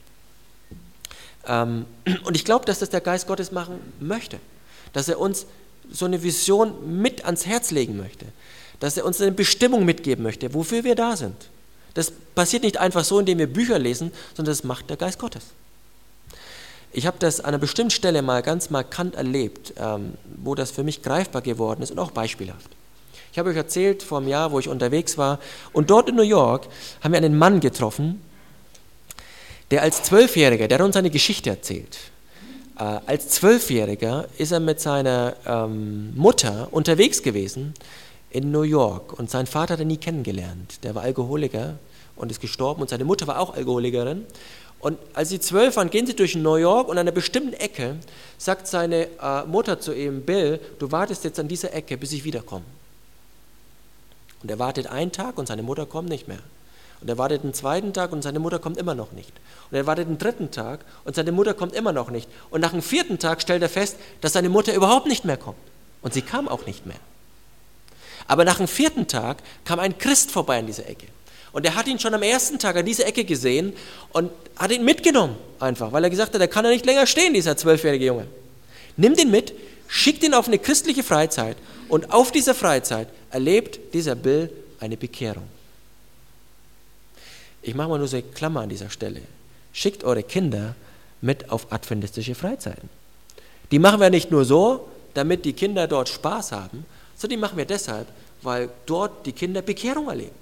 Ähm, und ich glaube, dass das der Geist Gottes machen möchte, dass er uns so eine Vision mit ans Herz legen möchte, dass er uns eine Bestimmung mitgeben möchte, wofür wir da sind. Das passiert nicht einfach so, indem wir Bücher lesen, sondern das macht der Geist Gottes. Ich habe das an einer bestimmten Stelle mal ganz markant erlebt, ähm, wo das für mich greifbar geworden ist und auch beispielhaft. Ich habe euch erzählt vor einem Jahr, wo ich unterwegs war, und dort in New York haben wir einen Mann getroffen, der als Zwölfjähriger, der hat uns eine Geschichte erzählt. Äh, als Zwölfjähriger ist er mit seiner ähm, Mutter unterwegs gewesen in New York, und sein Vater hat er nie kennengelernt. Der war Alkoholiker und ist gestorben, und seine Mutter war auch Alkoholikerin. Und als sie zwölf waren, gehen sie durch New York, und an einer bestimmten Ecke sagt seine äh, Mutter zu ihm, Bill, du wartest jetzt an dieser Ecke, bis ich wiederkomme. Und er wartet einen Tag und seine Mutter kommt nicht mehr. Und er wartet einen zweiten Tag und seine Mutter kommt immer noch nicht. Und er wartet einen dritten Tag und seine Mutter kommt immer noch nicht. Und nach dem vierten Tag stellt er fest, dass seine Mutter überhaupt nicht mehr kommt. Und sie kam auch nicht mehr. Aber nach dem vierten Tag kam ein Christ vorbei an dieser Ecke. Und er hat ihn schon am ersten Tag an dieser Ecke gesehen und hat ihn mitgenommen einfach, weil er gesagt hat, er kann ja nicht länger stehen, dieser zwölfjährige Junge. Nimmt ihn mit, schickt ihn auf eine christliche Freizeit und auf dieser Freizeit erlebt dieser Bill eine Bekehrung. Ich mache mal nur so eine Klammer an dieser Stelle. Schickt eure Kinder mit auf adventistische Freizeiten. Die machen wir nicht nur so, damit die Kinder dort Spaß haben, sondern die machen wir deshalb, weil dort die Kinder Bekehrung erleben.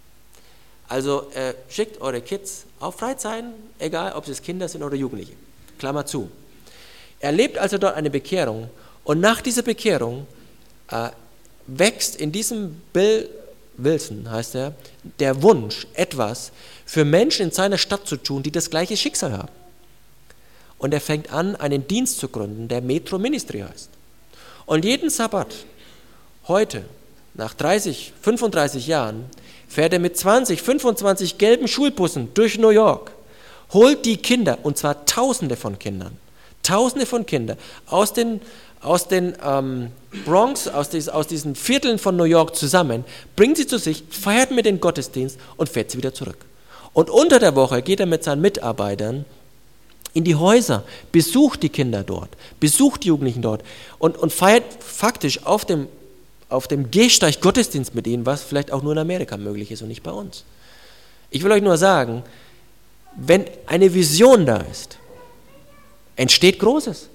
Also äh, schickt eure Kids auf Freizeiten, egal ob es Kinder sind oder Jugendliche. Klammer zu. Erlebt also dort eine Bekehrung und nach dieser Bekehrung äh, wächst in diesem Bill Wilson, heißt er, der Wunsch, etwas für Menschen in seiner Stadt zu tun, die das gleiche Schicksal haben. Und er fängt an, einen Dienst zu gründen, der Metro Ministry heißt. Und jeden Sabbat, heute, nach dreißig, fünfunddreißig Jahren, fährt er mit zwanzig, fünfundzwanzig gelben Schulbussen durch New York, holt die Kinder, und zwar Tausende von Kindern, Tausende von Kindern aus den, aus den ähm, Bronx, aus, dies, aus diesen Vierteln von New York zusammen, bringt sie zu sich, feiert mit den Gottesdienst und fährt sie wieder zurück. Und unter der Woche geht er mit seinen Mitarbeitern in die Häuser, besucht die Kinder dort, besucht die Jugendlichen dort und, und feiert faktisch auf dem, auf dem Gehsteig Gottesdienst mit ihnen, was vielleicht auch nur in Amerika möglich ist und nicht bei uns. Ich will euch nur sagen, wenn eine Vision da ist, entsteht Großes.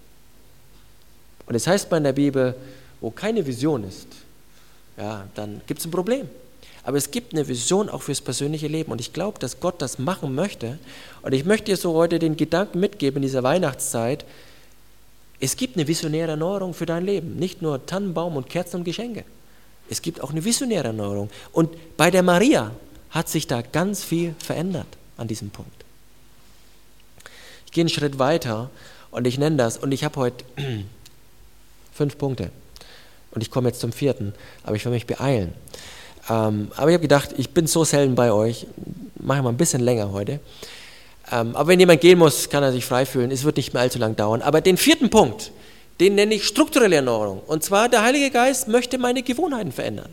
Und es heißt mal in der Bibel, wo keine Vision ist, ja, dann gibt es ein Problem. Aber es gibt eine Vision auch fürs persönliche Leben. Und ich glaube, dass Gott das machen möchte. Und ich möchte dir so heute den Gedanken mitgeben in dieser Weihnachtszeit, es gibt eine visionäre Erneuerung für dein Leben. Nicht nur Tannenbaum und Kerzen und Geschenke. Es gibt auch eine visionäre Erneuerung. Und bei der Maria hat sich da ganz viel verändert an diesem Punkt. Ich gehe einen Schritt weiter und ich nenne das, und ich habe heute fünf Punkte. Und ich komme jetzt zum vierten, aber ich will mich beeilen. Ähm, aber ich habe gedacht, ich bin so selten bei euch, mache mal ein bisschen länger heute. Ähm, aber wenn jemand gehen muss, kann er sich frei fühlen. Es wird nicht mehr allzu lang dauern. Aber den vierten Punkt, den nenne ich strukturelle Erneuerung. Und zwar, der Heilige Geist möchte meine Gewohnheiten verändern.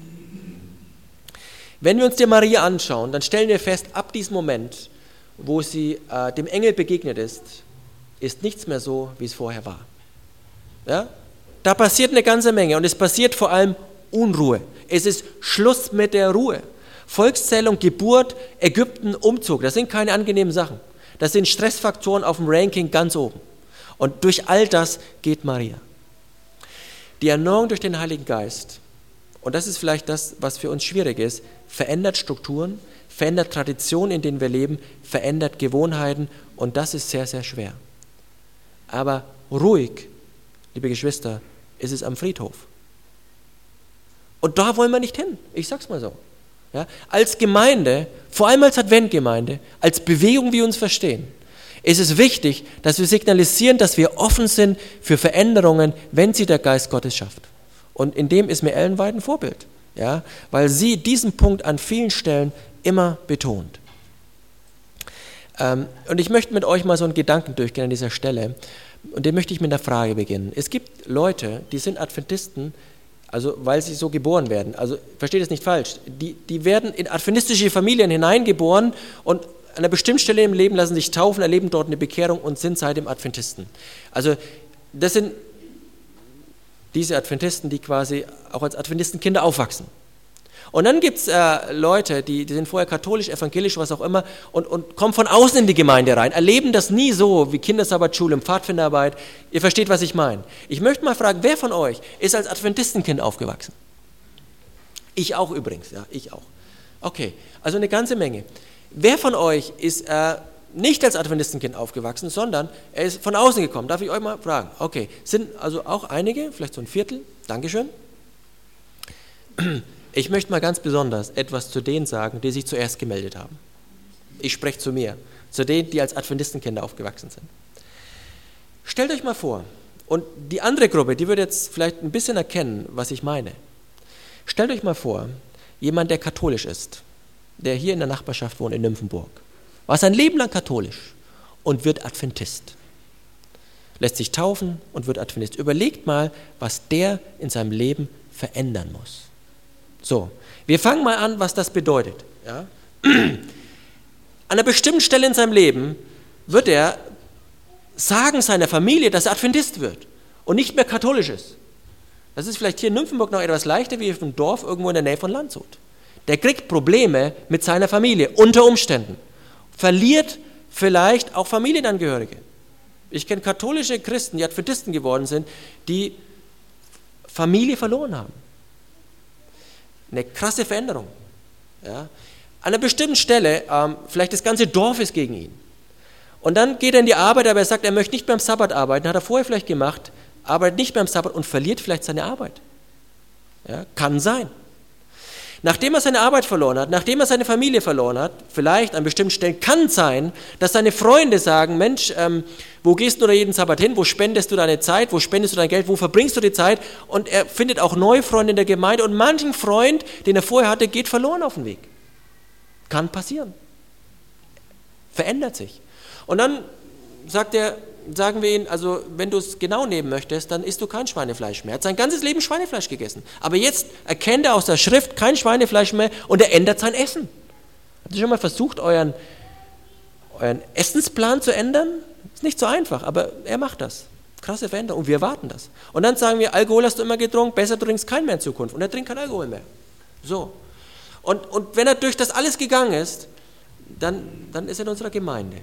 Wenn wir uns die Maria anschauen, dann stellen wir fest, ab diesem Moment, wo sie äh, dem Engel begegnet ist, ist nichts mehr so, wie es vorher war. Ja? Da passiert eine ganze Menge und es passiert vor allem Unruhe. Es ist Schluss mit der Ruhe. Volkszählung, Geburt, Ägypten, Umzug, das sind keine angenehmen Sachen. Das sind Stressfaktoren auf dem Ranking ganz oben. Und durch all das geht Maria. Die Erneuerung durch den Heiligen Geist, und das ist vielleicht das, was für uns schwierig ist, verändert Strukturen, verändert Traditionen, in denen wir leben, verändert Gewohnheiten, und das ist sehr, sehr schwer. Aber ruhig, liebe Geschwister, ist es am Friedhof. Und da wollen wir nicht hin, ich sag's mal so. Ja, als Gemeinde, vor allem als Adventgemeinde, als Bewegung, wie wir uns verstehen, ist es wichtig, dass wir signalisieren, dass wir offen sind für Veränderungen, wenn sie der Geist Gottes schafft. Und in dem ist mir Ellen White ein Vorbild, ja, weil sie diesen Punkt an vielen Stellen immer betont. Ähm, und ich möchte mit euch mal so einen Gedanken durchgehen an dieser Stelle, und den möchte ich mit einer Frage beginnen. Es gibt Leute, die sind Adventisten, also weil sie so geboren werden. Also versteht es nicht falsch. Die, die werden in adventistische Familien hineingeboren und an einer bestimmten Stelle im Leben lassen sich taufen, erleben dort eine Bekehrung und sind seitdem Adventisten. Also das sind diese Adventisten, die quasi auch als Adventistenkinder aufwachsen. Und dann gibt es äh, Leute, die, die sind vorher katholisch, evangelisch, was auch immer, und, und kommen von außen in die Gemeinde rein, erleben das nie so wie Kindersabbatschule, Pfadfinderarbeit. Ihr versteht, was ich meine. Ich möchte mal fragen, wer von euch ist als Adventistenkind aufgewachsen? Ich auch übrigens, ja, ich auch. Okay, also eine ganze Menge. Wer von euch ist äh, nicht als Adventistenkind aufgewachsen, sondern er ist von außen gekommen? Darf ich euch mal fragen? Okay, sind also auch einige, vielleicht so ein Viertel? Dankeschön. Ich möchte mal ganz besonders etwas zu denen sagen, die sich zuerst gemeldet haben. Ich spreche zu mir, zu denen, die als Adventistenkinder aufgewachsen sind. Stellt euch mal vor, und die andere Gruppe, die wird jetzt vielleicht ein bisschen erkennen, was ich meine. Stellt euch mal vor, jemand, der katholisch ist, der hier in der Nachbarschaft wohnt, in Nymphenburg, war sein Leben lang katholisch und wird Adventist. Lässt sich taufen und wird Adventist. Überlegt mal, was der in seinem Leben verändern muss. So, wir fangen mal an, was das bedeutet. Ja? An einer bestimmten Stelle in seinem Leben wird er sagen seiner Familie, dass er Adventist wird und nicht mehr katholisch ist. Das ist vielleicht hier in Nymphenburg noch etwas leichter wie auf einem Dorf irgendwo in der Nähe von Landshut. Der kriegt Probleme mit seiner Familie, unter Umständen. Verliert vielleicht auch Familienangehörige. Ich kenne katholische Christen, die Adventisten geworden sind, die Familie verloren haben. Eine krasse Veränderung. Ja. An einer bestimmten Stelle, ähm, vielleicht das ganze Dorf ist gegen ihn. Und dann geht er in die Arbeit, aber er sagt, er möchte nicht beim Sabbat arbeiten, hat er vorher vielleicht gemacht, arbeitet nicht beim Sabbat und verliert vielleicht seine Arbeit. Ja, kann sein. Nachdem er seine Arbeit verloren hat, nachdem er seine Familie verloren hat, vielleicht an bestimmten Stellen kann sein, dass seine Freunde sagen, Mensch, ähm, wo gehst du da jeden Sabbat hin, wo spendest du deine Zeit, wo spendest du dein Geld, wo verbringst du die Zeit? Und er findet auch neue Freunde in der Gemeinde und manchen Freund, den er vorher hatte, geht verloren auf den Weg. Kann passieren. Verändert sich. Und dann sagt er, sagen wir ihm, also wenn du es genau nehmen möchtest, dann isst du kein Schweinefleisch mehr. Er hat sein ganzes Leben Schweinefleisch gegessen. Aber jetzt erkennt er aus der Schrift kein Schweinefleisch mehr und er ändert sein Essen. Habt ihr schon mal versucht, euren, euren Essensplan zu ändern? Ist nicht so einfach, aber er macht das. Krasse Veränderung und wir erwarten das. Und dann sagen wir, Alkohol hast du immer getrunken, besser du trinkst keinen mehr in Zukunft. Und er trinkt kein Alkohol mehr. So. Und, und wenn er durch das alles gegangen ist, dann, dann ist er in unserer Gemeinde.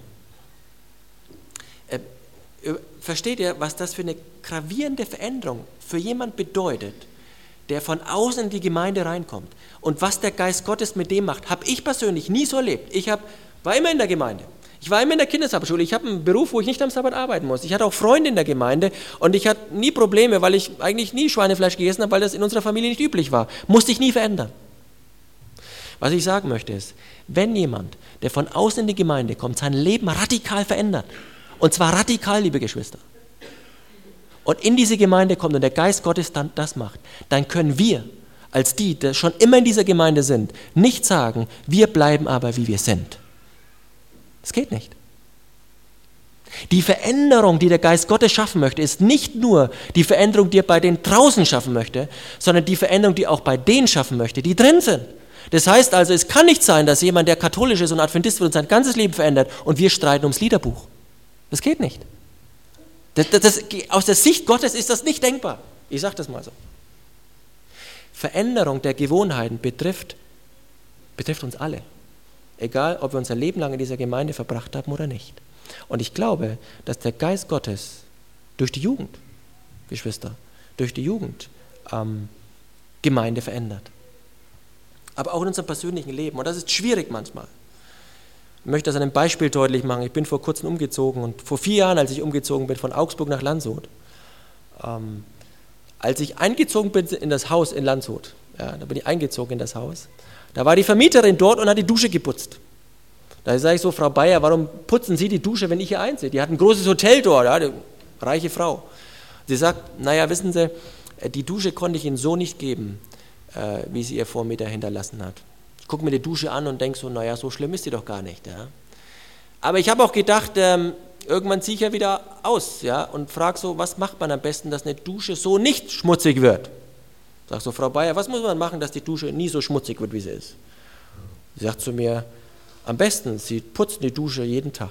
Versteht ihr, was das für eine gravierende Veränderung für jemand bedeutet, der von außen in die Gemeinde reinkommt? Und was der Geist Gottes mit dem macht, habe ich persönlich nie so erlebt. Ich hab, war immer in der Gemeinde. Ich war immer in der Kindesabschule. Ich habe einen Beruf, wo ich nicht am Sabbat arbeiten muss. Ich hatte auch Freunde in der Gemeinde und ich hatte nie Probleme, weil ich eigentlich nie Schweinefleisch gegessen habe, weil das in unserer Familie nicht üblich war. Musste ich nie verändern. Was ich sagen möchte ist, wenn jemand, der von außen in die Gemeinde kommt, sein Leben radikal verändert, und zwar radikal, liebe Geschwister, und in diese Gemeinde kommt und der Geist Gottes dann das macht, dann können wir, als die, die schon immer in dieser Gemeinde sind, nicht sagen, wir bleiben aber, wie wir sind. Das geht nicht. Die Veränderung, die der Geist Gottes schaffen möchte, ist nicht nur die Veränderung, die er bei den draußen schaffen möchte, sondern die Veränderung, die er auch bei denen schaffen möchte, die drin sind. Das heißt also, es kann nicht sein, dass jemand, der katholisch ist und Adventist wird und sein ganzes Leben verändert und wir streiten ums Liederbuch. Das geht nicht. Das, das, das, aus der Sicht Gottes ist das nicht denkbar. Ich sage das mal so. Veränderung der Gewohnheiten betrifft, betrifft uns alle. Egal, ob wir unser Leben lang in dieser Gemeinde verbracht haben oder nicht. Und ich glaube, dass der Geist Gottes durch die Jugend, Geschwister, durch die Jugend ähm, Gemeinde verändert. Aber auch in unserem persönlichen Leben. Und das ist schwierig manchmal. Ich möchte das an einem Beispiel deutlich machen. Ich bin vor kurzem umgezogen und vor vier Jahren, als ich umgezogen bin, von Augsburg nach Landshut, ähm, als ich eingezogen bin in das Haus in Landshut, ja, da bin ich eingezogen in das Haus, da war die Vermieterin dort und hat die Dusche geputzt. Da sage ich so, Frau Bayer, warum putzen Sie die Dusche, wenn ich hier einziehe? Die hat ein großes Hotel dort, ja, eine reiche Frau. Sie sagt, naja, wissen Sie, die Dusche konnte ich Ihnen so nicht geben, äh, wie sie ihr Vormieter hinterlassen hat. Ich gucke mir die Dusche an und denke so, naja, so schlimm ist sie doch gar nicht. Ja. Aber ich habe auch gedacht, ähm, irgendwann ziehe ich ja wieder aus, ja, und frage so, was macht man am besten, dass eine Dusche so nicht schmutzig wird? Sag so, Frau Bayer, was muss man machen, dass die Dusche nie so schmutzig wird, wie sie ist? Sie sagt zu mir, am besten, Sie putzen die Dusche jeden Tag.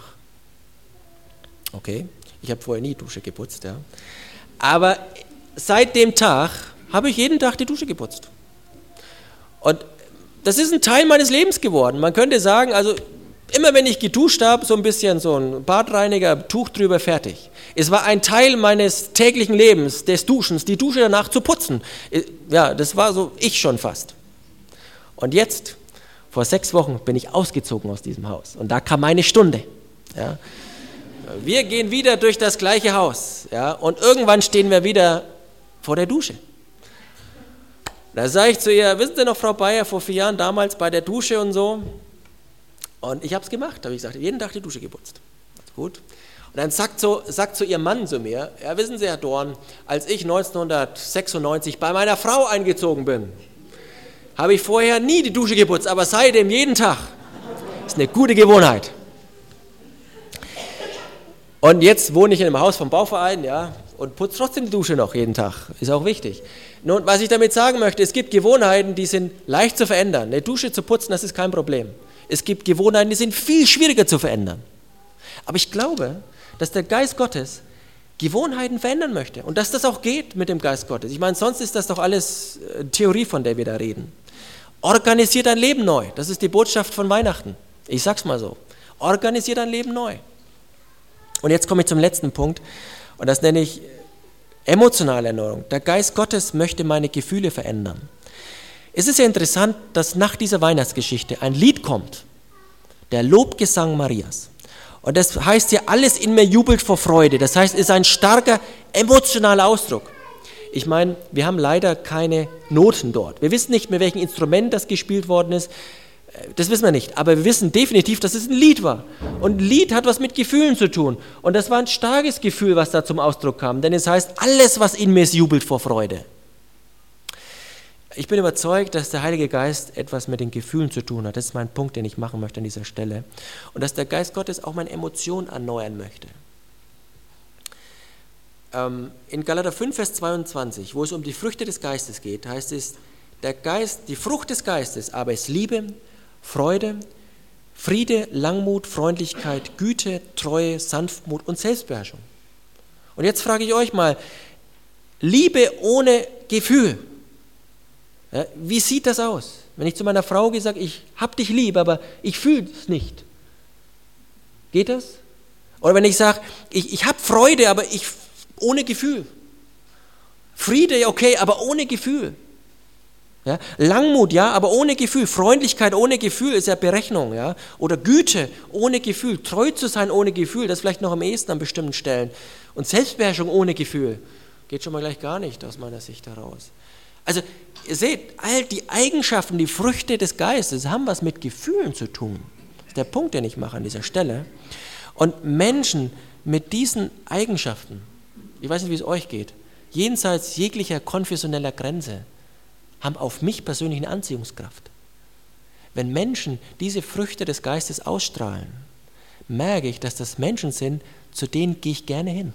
Okay, ich habe vorher nie Dusche geputzt, ja. Aber seit dem Tag habe ich jeden Tag die Dusche geputzt. Und das ist ein Teil meines Lebens geworden. Man könnte sagen, also immer wenn ich geduscht habe, so ein bisschen so ein Badreiniger, Tuch drüber, fertig. Es war ein Teil meines täglichen Lebens, des Duschens, die Dusche danach zu putzen. Ja, das war so ich schon fast. Und jetzt, vor sechs Wochen, bin ich ausgezogen aus diesem Haus. Und da kam meine Stunde. Ja. Wir gehen wieder durch das gleiche Haus. Ja, und irgendwann stehen wir wieder vor der Dusche. Da sage ich zu ihr, wissen Sie noch, Frau Bayer, vor vier Jahren damals bei der Dusche und so. Und ich habe es gemacht, habe ich gesagt, jeden Tag die Dusche geputzt. Gut. Und dann sagt so, sagt so ihr Mann zu mir, ja, wissen Sie, Herr Dorn, als ich neunzehnhundertsechsundneunzig bei meiner Frau eingezogen bin, habe ich vorher nie die Dusche geputzt, aber seitdem jeden Tag. Das ist eine gute Gewohnheit. Und jetzt wohne ich in einem Haus vom Bauverein, ja, und putze trotzdem die Dusche noch jeden Tag. Ist auch wichtig. Nun, was ich damit sagen möchte, es gibt Gewohnheiten, die sind leicht zu verändern. Eine Dusche zu putzen, das ist kein Problem. Es gibt Gewohnheiten, die sind viel schwieriger zu verändern. Aber ich glaube, dass der Geist Gottes Gewohnheiten verändern möchte und dass das auch geht mit dem Geist Gottes. Ich meine, sonst ist das doch alles Theorie, von der wir da reden. Organisier dein Leben neu. Das ist die Botschaft von Weihnachten. Ich sag's mal so. Organisier dein Leben neu. Und jetzt komme ich zum letzten Punkt und das nenne ich emotionale Erneuerung. Der Geist Gottes möchte meine Gefühle verändern. Es ist ja interessant, dass nach dieser Weihnachtsgeschichte ein Lied kommt, der Lobgesang Marias. Und das heißt ja, alles in mir jubelt vor Freude. Das heißt, es ist ein starker emotionaler Ausdruck. Ich meine, wir haben leider keine Noten dort. Wir wissen nicht, mit welchem Instrument das gespielt worden ist. Das wissen wir nicht. Aber wir wissen definitiv, dass es ein Lied war. Und ein Lied hat was mit Gefühlen zu tun. Und das war ein starkes Gefühl, was da zum Ausdruck kam. Denn es heißt, alles, was in mir ist, jubelt vor Freude. Ich bin überzeugt, dass der Heilige Geist etwas mit den Gefühlen zu tun hat. Das ist mein Punkt, den ich machen möchte an dieser Stelle. Und dass der Geist Gottes auch meine Emotionen erneuern möchte. In Galater fünf, Vers zweiundzwanzig, wo es um die Früchte des Geistes geht, heißt es, der Geist, die Frucht des Geistes aber ist Liebe, Freude, Friede, Langmut, Freundlichkeit, Güte, Treue, Sanftmut und Selbstbeherrschung. Und jetzt frage ich euch mal, Liebe ohne Gefühl, ja, wie sieht das aus? Wenn ich zu meiner Frau sage, ich hab dich lieb, aber ich fühle es nicht. Geht das? Oder wenn ich sage, ich, ich habe Freude, aber ich ohne Gefühl. Friede, okay, aber ohne Gefühl. Ja? Langmut, ja, aber ohne Gefühl. Freundlichkeit ohne Gefühl ist ja Berechnung. Ja? Oder Güte ohne Gefühl. Treu zu sein ohne Gefühl, das vielleicht noch am ehesten an bestimmten Stellen. Und Selbstbeherrschung ohne Gefühl geht schon mal gleich gar nicht aus meiner Sicht heraus. Also ihr seht, all die Eigenschaften, die Früchte des Geistes haben was mit Gefühlen zu tun. Das ist der Punkt, den ich mache an dieser Stelle. Und Menschen mit diesen Eigenschaften, ich weiß nicht, wie es euch geht, jenseits jeglicher konfessioneller Grenze, haben auf mich persönlich eine Anziehungskraft. Wenn Menschen diese Früchte des Geistes ausstrahlen, merke ich, dass das Menschen sind, zu denen gehe ich gerne hin.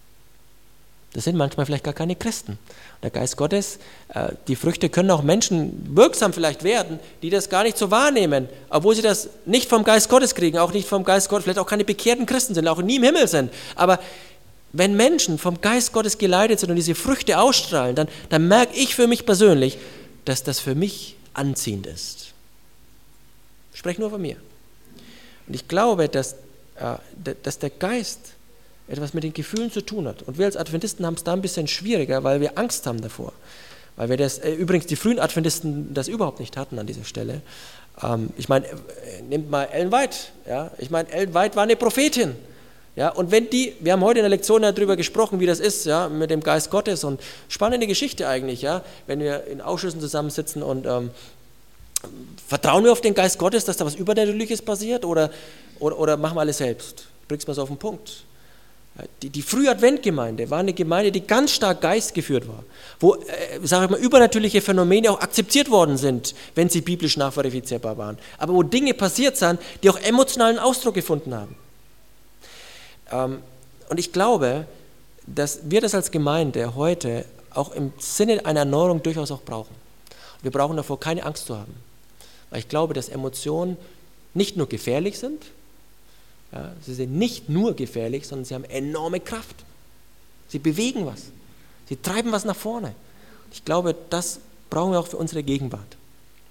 Das sind manchmal vielleicht gar keine Christen. Der Geist Gottes, äh, die Früchte können auch Menschen wirksam vielleicht werden, die das gar nicht so wahrnehmen, obwohl sie das nicht vom Geist Gottes kriegen, auch nicht vom Geist Gottes, vielleicht auch keine bekehrten Christen sind, auch nie im Himmel sind. Aber wenn Menschen vom Geist Gottes geleitet sind und diese Früchte ausstrahlen, dann, dann merke ich für mich persönlich, dass das für mich anziehend ist. Ich spreche nur von mir. Und ich glaube, dass, äh, dass der Geist etwas mit den Gefühlen zu tun hat. Und wir als Adventisten haben es da ein bisschen schwieriger, weil wir Angst haben davor. Weil wir das, äh, übrigens die frühen Adventisten das überhaupt nicht hatten an dieser Stelle. Ähm, ich meine, äh, nehmt mal Ellen White. Ja? Ich meine, Ellen White war eine Prophetin. Ja? Und wenn die, wir haben heute in der Lektion darüber gesprochen, wie das ist, ja, mit dem Geist Gottes und spannende Geschichte eigentlich, ja, wenn wir in Ausschüssen zusammensitzen und ähm, vertrauen wir auf den Geist Gottes, dass da was Übernatürliches passiert oder, oder, oder machen wir alles selbst? Bring's mal so auf den Punkt. Die, die frühe Adventgemeinde war eine Gemeinde, die ganz stark geistgeführt war, wo, äh, sage ich mal, übernatürliche Phänomene auch akzeptiert worden sind, wenn sie biblisch nachverifizierbar waren, aber wo Dinge passiert sind, die auch emotionalen Ausdruck gefunden haben. Ähm, und ich glaube, dass wir das als Gemeinde heute auch im Sinne einer Erneuerung durchaus auch brauchen. Wir brauchen davor keine Angst zu haben, weil ich glaube, dass Emotionen nicht nur gefährlich sind. Ja, sie sind nicht nur gefährlich, sondern sie haben enorme Kraft. Sie bewegen was. Sie treiben was nach vorne. Ich glaube, das brauchen wir auch für unsere Gegenwart.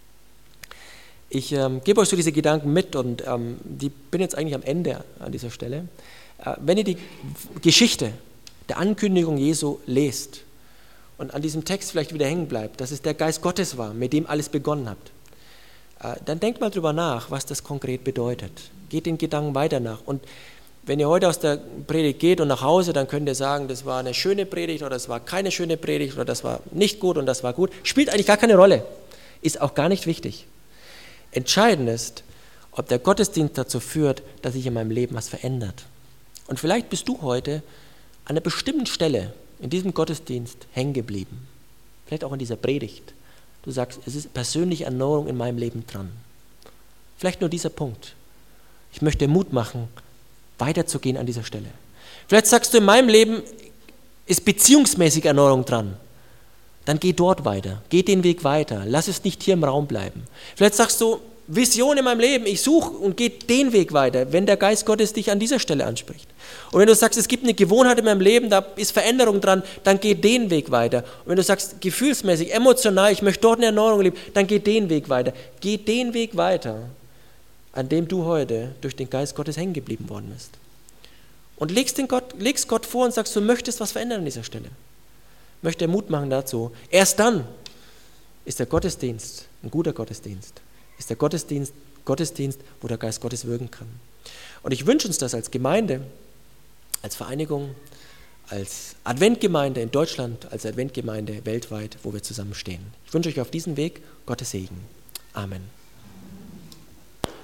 Ich ähm, gebe euch so diese Gedanken mit und ähm, die bin jetzt eigentlich am Ende an dieser Stelle. Äh, wenn ihr die Geschichte der Ankündigung Jesu lest und an diesem Text vielleicht wieder hängen bleibt, dass es der Geist Gottes war, mit dem alles begonnen hat, äh, dann denkt mal drüber nach, was das konkret bedeutet. Geht den Gedanken weiter nach. Und wenn ihr heute aus der Predigt geht und nach Hause, dann könnt ihr sagen, das war eine schöne Predigt oder das war keine schöne Predigt oder das war nicht gut und das war gut. Spielt eigentlich gar keine Rolle. Ist auch gar nicht wichtig. Entscheidend ist, ob der Gottesdienst dazu führt, dass sich in meinem Leben was verändert. Und vielleicht bist du heute an einer bestimmten Stelle in diesem Gottesdienst hängen geblieben. Vielleicht auch in dieser Predigt. Du sagst, es ist persönliche Erneuerung in meinem Leben dran. Vielleicht nur dieser Punkt. Ich möchte dir Mut machen, weiterzugehen an dieser Stelle. Vielleicht sagst du, in meinem Leben ist beziehungsmäßig Erneuerung dran. Dann geh dort weiter, geh den Weg weiter, lass es nicht hier im Raum bleiben. Vielleicht sagst du, Vision in meinem Leben, ich suche und gehe den Weg weiter, wenn der Geist Gottes dich an dieser Stelle anspricht. Und wenn du sagst, es gibt eine Gewohnheit in meinem Leben, da ist Veränderung dran, dann geh den Weg weiter. Und wenn du sagst, gefühlsmäßig, emotional, ich möchte dort eine Erneuerung leben, dann geh den Weg weiter. Geh den Weg weiter, an dem du heute durch den Geist Gottes hängen geblieben worden bist. Und legst, den Gott, legst Gott vor und sagst, du möchtest was verändern an dieser Stelle. Ich möchte dir Mut machen dazu. Erst dann ist der Gottesdienst ein guter Gottesdienst. Ist der Gottesdienst Gottesdienst, wo der Geist Gottes wirken kann. Und ich wünsche uns das als Gemeinde, als Vereinigung, als Adventgemeinde in Deutschland, als Adventgemeinde weltweit, wo wir zusammenstehen. Ich wünsche euch auf diesem Weg Gottes Segen. Amen.